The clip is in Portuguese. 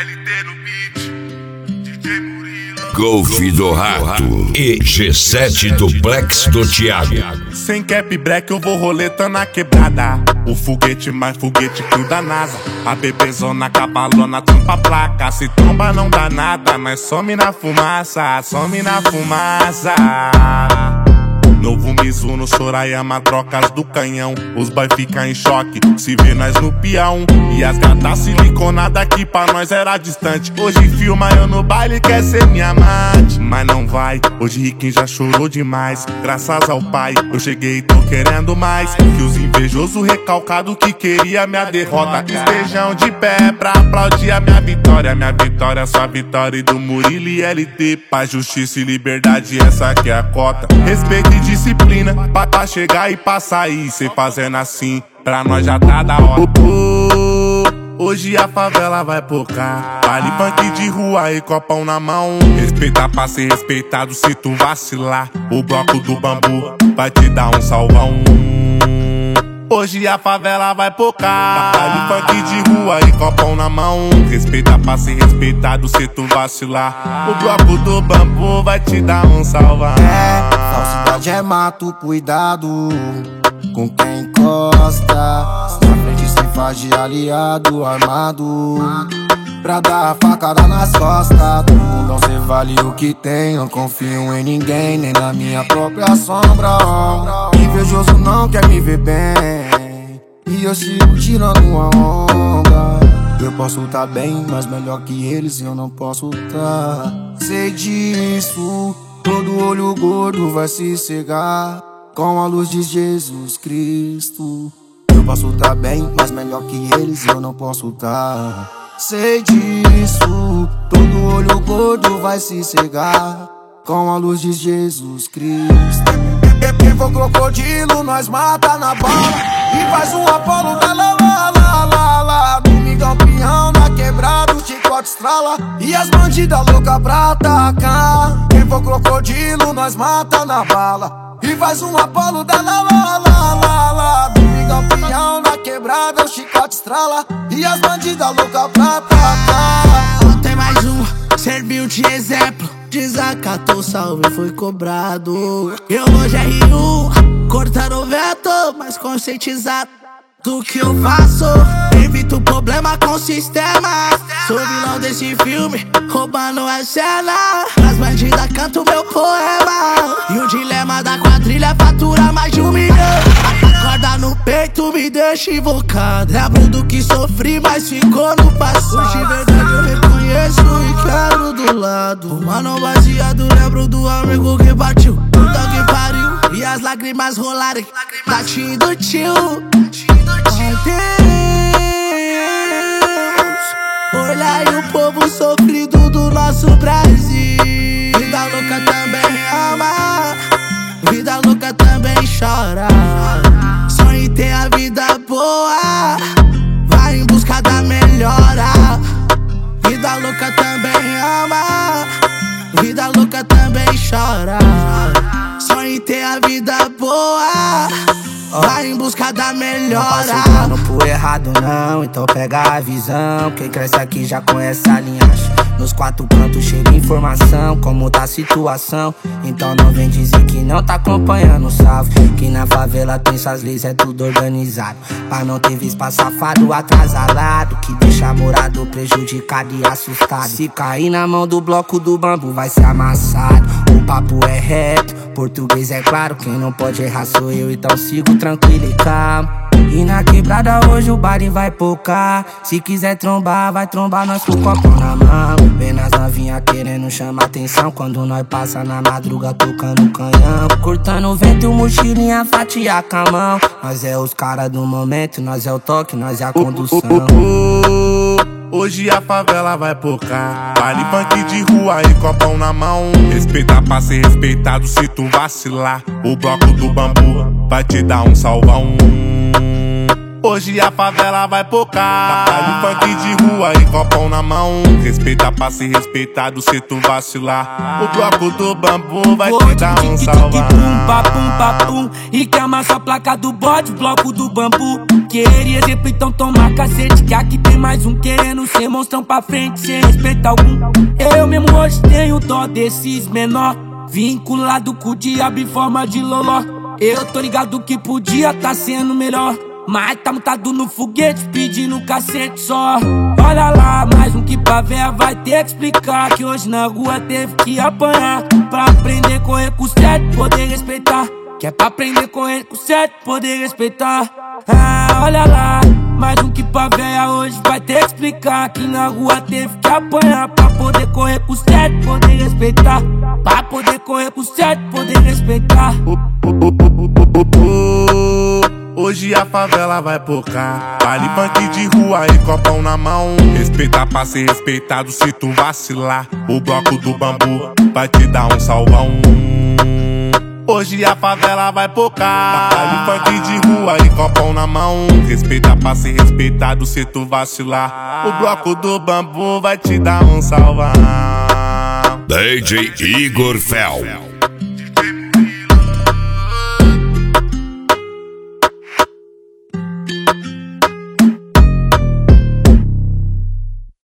LT no beat, DJ Murilo, Golf do Rato e G7 do Blex do Thiago. Sem cap black eu vou roletando a quebrada. O foguete mais foguete que o da NASA. A bebezona cabalona tampa a placa. Se tromba não dá nada, nós some na fumaça, some na fumaça. Novo Mizuno, Sorayama, trocas do canhão. Os boy fica em choque, se vê nós no peão. E as gatas siliconadas que pra nós era distante. Hoje filma eu no baile, quer ser minha amante, mas não vai, hoje Riquinho já chorou demais. Graças ao pai, eu cheguei e tô querendo mais. Que os invejosos recalcados que queria minha derrota estejam de pé pra aplaudir a minha vitória, sua vitória e do Murilo e LT. Paz, justiça e liberdade, essa aqui é a cota. Respeito e disciplina, pra chegar e pra sair. Cê fazendo assim, pra nós já tá da hora. Hoje a favela vai pocar. Baile funk de rua e copão na mão. Respeitar pra ser respeitado, se tu vacilar, o bloco do bambu vai te dar um salvão. Hoje a favela vai pocar. Baile funk de rua e copão na mão. Respeita pra ser respeitado, se tu vacilar, o bloco do bambu vai te dar um salvão. Falsidade é mato, cuidado com quem encosta. Na frente se faz de aliado armado pra dar a facada nas costas. Do mundão cê vale o que tem, não confio em ninguém, nem na minha própria sombra. Invejoso não quer me ver bem e eu sigo tirando uma onda. Eu posso tá bem, mas melhor que eles eu não posso tá. Sei disso, todo olho gordo vai se cegar com a luz de Jesus Cristo. Eu posso tá bem, mas melhor que eles eu não posso tá. Sei disso, todo olho gordo vai se cegar com a luz de Jesus Cristo. Quem for crocodilo, nós mata na bala e faz um Apolo da lá, lá, lá, lá, lá. Domingão peão na quebrada, o chicote estrala e as bandidas loucas pra atacar. Quem for crocodilo, nós mata na bala e faz um Apolo da lá, lá, lá, lá, lá. Domingão peão na quebrada, o chicote estrala e as bandidas loucas pra atacar. Tem mais um, serviu de exemplo. Desacatou, salve, foi cobrado. Eu hoje é R1, cortando o vento, mas conscientizado do que eu faço. Evito problema com o sistema. Sou vilão desse filme, roubando a cena. As bandidas cantam meu poema e o dilema da quadrilha fatura mais de 1 milhão. Corda no peito me deixa invocado. Lembro do que sofri, mas ficou no passado. Hoje de verdade eu reconheço e quero do lado. O mano baseado, lembro do amigo que partiu, puta que pariu, e as lágrimas rolarem da tia do tio. Ai Deus, olha aí o povo sofrido do nosso Brasil. Vida louca também ama, vida louca também chora. Sonha em ter a vida boa, vai em busca da melhora. Vida louca também ama, vida louca também chora. Sonha em ter a vida boa, vai em busca da melhora. Não passo plano pro errado não, então pega a visão. Quem cresce aqui já conhece a linhagem. Nos 4 cantos chega informação, como tá a situação. Então não vem dizer que não tá acompanhando o salve. Que na favela tem suas leis, é tudo organizado pra não ter vez pra safado atrasalado, que deixa morado prejudicado e assustado. Se cair na mão do bloco do bambu vai ser amassado. O papo é reto, português é claro. Quem não pode errar sou eu, então sigo tranquilo e calmo. E na quebrada hoje o baile vai pocar. Se quiser trombar, vai trombar nós com o copo na mão. Vem nas novinha querendo chamar atenção quando nós passa na madruga tocando canhão. Cortando o vento e o mochilinha fatiar com a mão. Nós é os cara do momento, nós é o toque, nós é a condução. Hoje a favela vai pocar. Baile funk de rua e copão na mão. Respeitar pra ser respeitado, se tu vacilar, o bloco do bambu vai te dar um salvão. Hoje a favela vai pocar. Baile funk de rua e copão na mão. Respeita pra ser respeitado se tu vacilar. O bloco do bambu vai te dar um salva. Papum, papum, e que amassa a placa do bode, bloco do bambu. Querer exemplo, então toma cacete, que aqui tem mais um querendo ser monstrão pra frente, sem respeito algum. Eu mesmo hoje tenho dó desses menor, vinculado com o diabo em forma de loló. Eu tô ligado que podia tá sendo melhor, mas tá montado no foguete pedindo cacete só. Olha lá, mais um que pra véia vai ter que explicar que hoje na rua teve que apanhar pra aprender a correr com o certo, poder respeitar. Que é pra aprender a correr com o certo, poder respeitar. Ah, olha lá, mais um que pra véia hoje vai ter que explicar que na rua teve que apanhar pra poder correr com o certo, poder respeitar. Pra poder correr com o certo, poder respeitar. Hoje a favela vai pocar. Baile funk de rua e copão na mão. Respeita pra ser respeitado se tu vacilar. O bloco do bambu vai te dar um salvão. Hoje a favela vai pocar. Baile funk de rua e copão na mão. Respeita pra ser respeitado se tu vacilar. O bloco do bambu vai te dar um salvão. DJ Igor Fel.